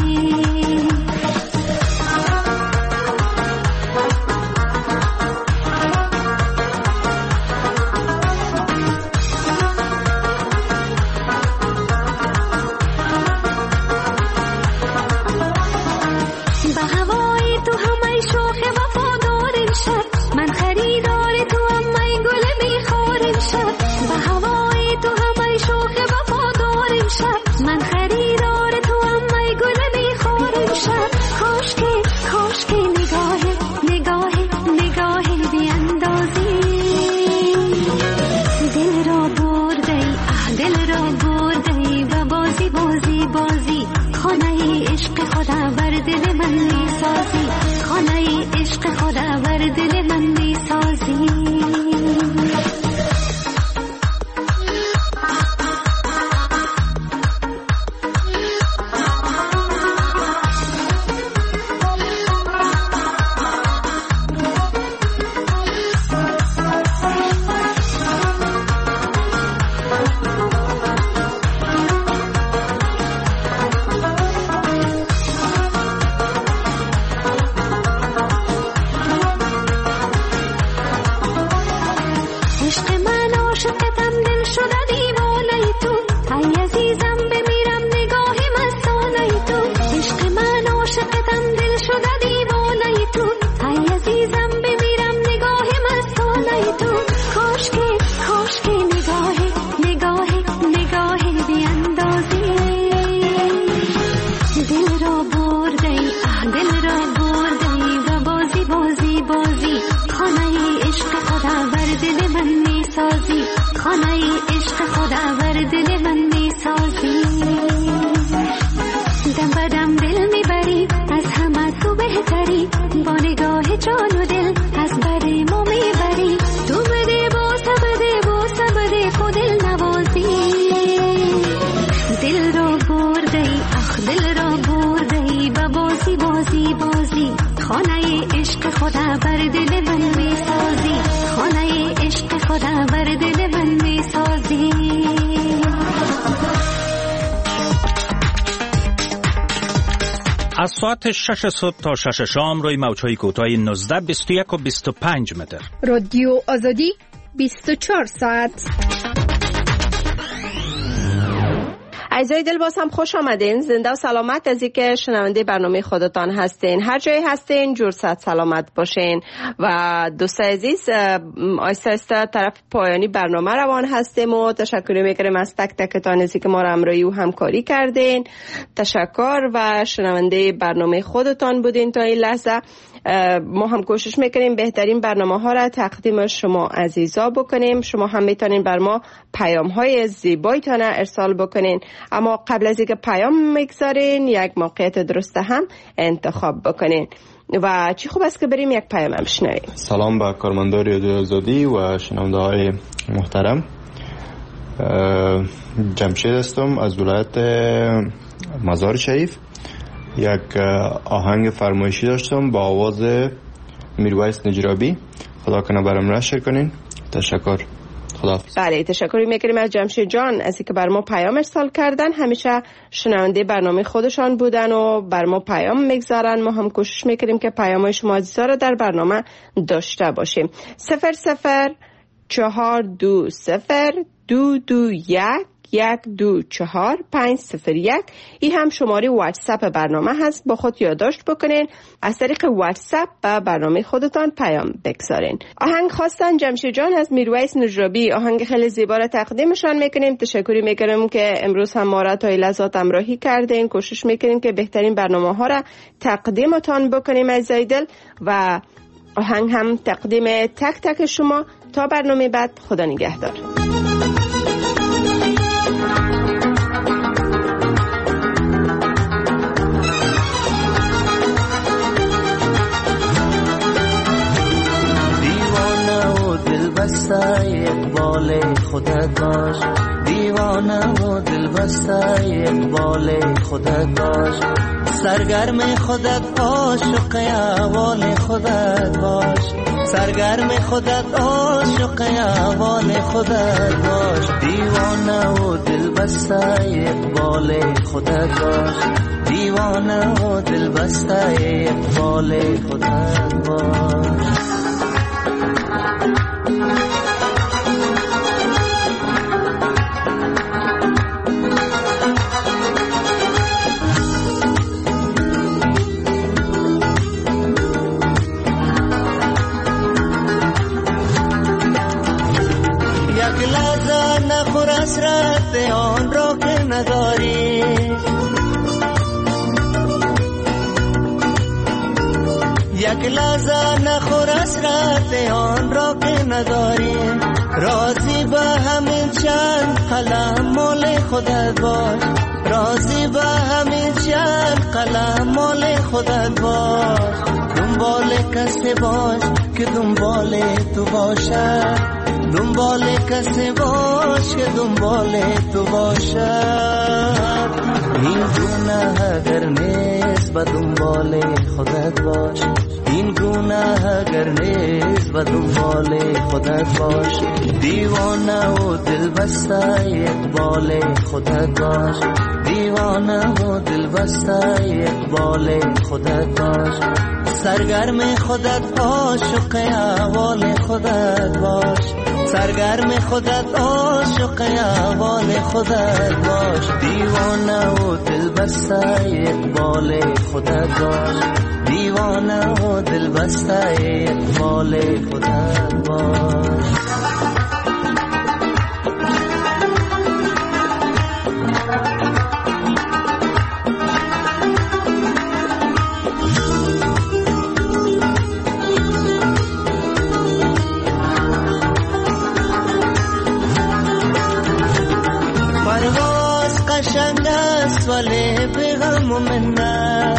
دل را بردی اخ دل را بردی از ساعت 6 صبح تا 6 شام روی موج‌های کوتاه 19، 21 و 25 متر. رادیو آزادی 24 ساعت. عزیزای دل باز هم خوش آمدین. زنده و سلامت از اینکه شنونده برنامه خودتان هستین. هر جایی هستین جور صحت سلامت باشین. و دوست عزیز آیسته آیسته طرف پایانی برنامه روان هستیم و تشکر میکنیم از تک تکتان از اینکه ما را همراهی و همکاری کردین. تشکر و شنونده برنامه خودتان بودین تا این لحظه. ما هم کوشش میکنیم بهترین برنامه ها را تقدیم شما عزیزا بکنیم. شما هم میتونین بر ما پیام های زیبایتان ارسال بکنین، اما قبل از اینکه پیام میگذارین یک موقعیت درست هم انتخاب بکنین. و چی خوب است که بریم یک پیام هم بشنویم. سلام به کارمندان رادیو آزادی و شنونده های محترم. جمشید هستم از ولایت مزار شریف. یک آهنگ فرمایشی داشتم با آواز میرویس نجرابی. خدا کنه برام نشر کنین. تشکر. خداحافظ. بله تشکر میکنیم از جمشید جان از اینکه بر ما پیام ارسال کردن. همیشه شنونده برنامه خودشان بودن و بر ما پیام میگذارن. ما هم کوشش میکنیم که پیام‌های شما عزیزا رو در برنامه داشته باشیم. 0020221124501. این هم شماره واتساپ برنامه هست. با خود یادداشت بکنین، از طریق واتساپ به برنامه خودتان پیام بگذارین. آهنگ خواستن جمشید جان از میرویس نجرابی. آهنگ خیلی زیبا را تقدیمشان میکنیم. تشکری میکنم که امروز هم ما را تا لحظات همراهی کردین. کوشش میکنیم که بهترین برنامه ها را تقدیمتان بکنیم عزیزای دل. و آهنگ هم تقدیم تک تک شما. تا برنامه بعد، خدا نگهدار. اقبال خودت باش، دیوانه و دلبسته اقبال خودت باش، سرگرم خودت عاشق احوال خودت باش، سرگرم خودت عاشق احوال خودت باش، دیوانه و دلبسته اقبال خودت باش، دیوانه و دلبسته اقبال خودت باش. حسرت آن را که نداری، یک لحظه نخور حسرت آن را که نداری، راضی به همین چند قلم مال خودت باش، راضی به همین چند قلم مال خودت باش، دنبال کسی باش که دنبال تو باشد، دنبال کسی باش که دنبال تو باشد، این گونه اگر نیست به دنبال خودت باش، این گونه اگر نیست به دنبال خودت باش، دیوانه و دلبسته اقبال خودت باش، دیوانه و دلبسته اقبال خودت باش، سرگرم خودت عاشق احوال خودت باش، سرگرم خودت عاشق احوال خودت باش، دیوانه و دلبسته اقبال خودت باش، دیوانه و دلبسته اقبال خودت باش. ولی به غم و منت،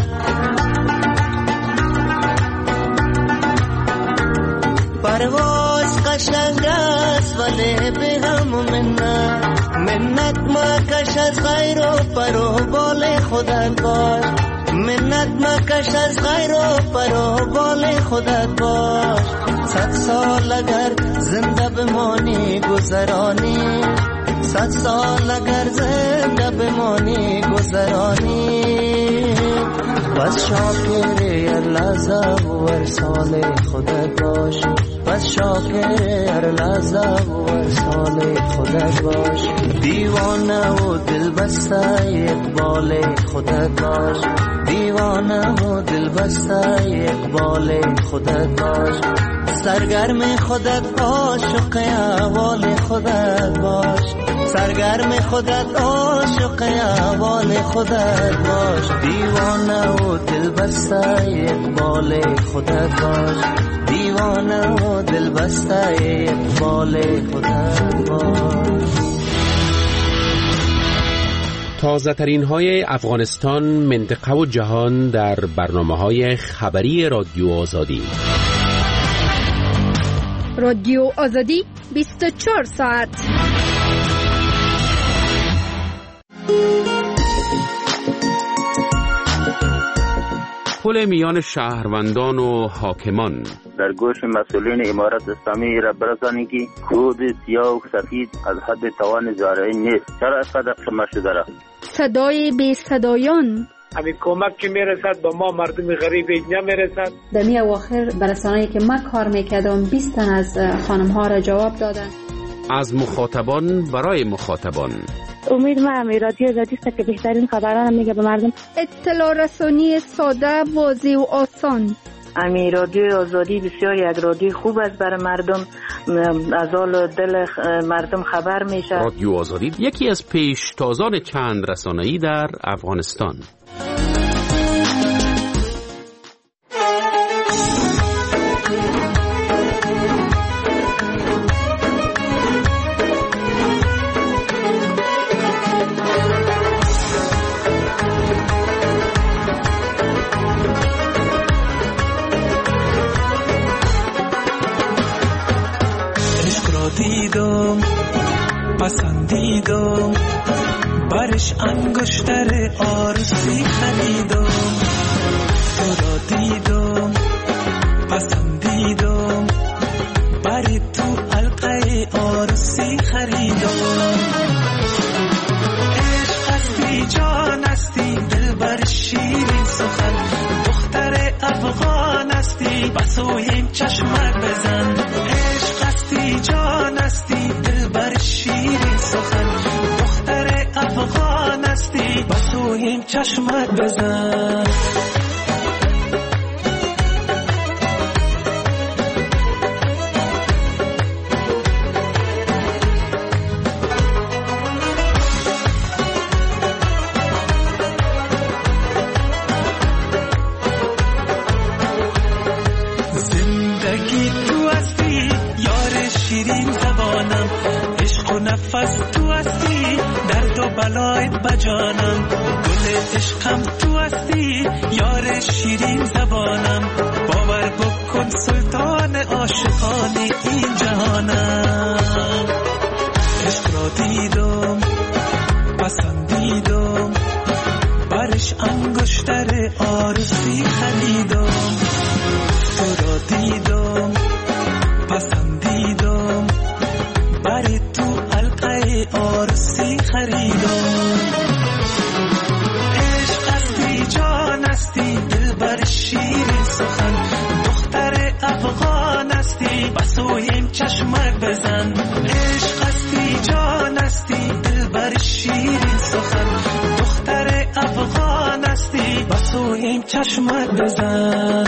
پرواز قشنگ است ولی به غم و منت، منت مکش از غیر و پر و بال خودت باش، منت مکش از غیر و پر و بال خودت باش، 100 سال اگر زنده بمانی گذرانی، 100 سال اگر زنده بمانی گذرانی، بس شاکر هر لحظه و هر سال خودت باش بس شاکر هر لحظه و هر سال خودت باش دیوانه و دل بسته اقبال خودت باش دیوانه و دل بسته اقبال خودت باش سرگرم خودت عاشق احوال خودت باش سرگرم خودت عاشق احوال خودت باش دیوانه و دل بسته اقبال خودت باش دیوانه و دل بسته اقبال خودت باش. تازه ترین های افغانستان، منطقه و جهان در برنامه‌های خبری رادیو آزادی. رادیو آزادی 24 ساعت. پل میان شهروندان و حاکمان. در گوش مسئولین امارت اسلامی را برسانید که کود سیاه و سفید از حد توان زارعین نیست. چرا اینقدر شما شده را؟ صدای بی صدایان. همین کمک که میرسد با ما مردم غریب اینجا میرسد. در می اواخر برسانه‌ای که من کار میکردم 20 تن از خانم ها را جواب دادن. از مخاطبان برای مخاطبان. امید من رادیو آزادی است که بهترین خبران میگه به مردم. اطلاع رسانی ساده، واضح و آسان. امی رادیو آزادی بسیار یک رادیو خوب است برای مردم، از حال دل مردم خبر میشه. رادیو آزادی یکی از پیشتازان چند رسانه‌ای در افغانستان. دیدم پسندیدم برش انگشتر آرزوی خریدم تو را دیدم پسندیدم بری تو حلقه آرزوی خریدم عشق هستی جان هستی دل بر شیرین سخن دختر افغان هستی بسویم چشمک بزن عشق هستی جان هستی دل بر شیرین سخن دختر افغان هستی بسویم چشمک بزن نفس تو هستی درد و بلایت بجانم گل عشقم تو هستی یار شیرین زبانم باور بکن سلطان عاشقان این جهانم عشق را دیدم پسندیدم برش انگشتر آرزوی خریدم تو را دیدم پسندیدم بری تو حلقه آرزوی خریدم عشق هستی جان هستی دل بر شیرین سخن دختر افغان هستی بسویم چشمک بزن عشق هستی جان هستی دل بر شیرین سخن دختر افغان هستی بسویم چشمک بزن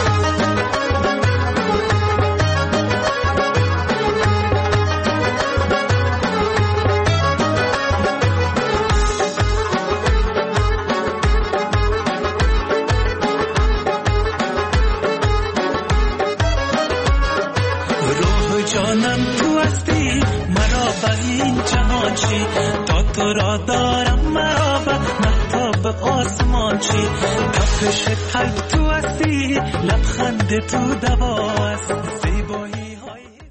جانم تو هستی مرا به این جهان چی تا تو را دارم مرا به مهتاب آسمان چی تپش قلب تو هستی لبخند تو دوا است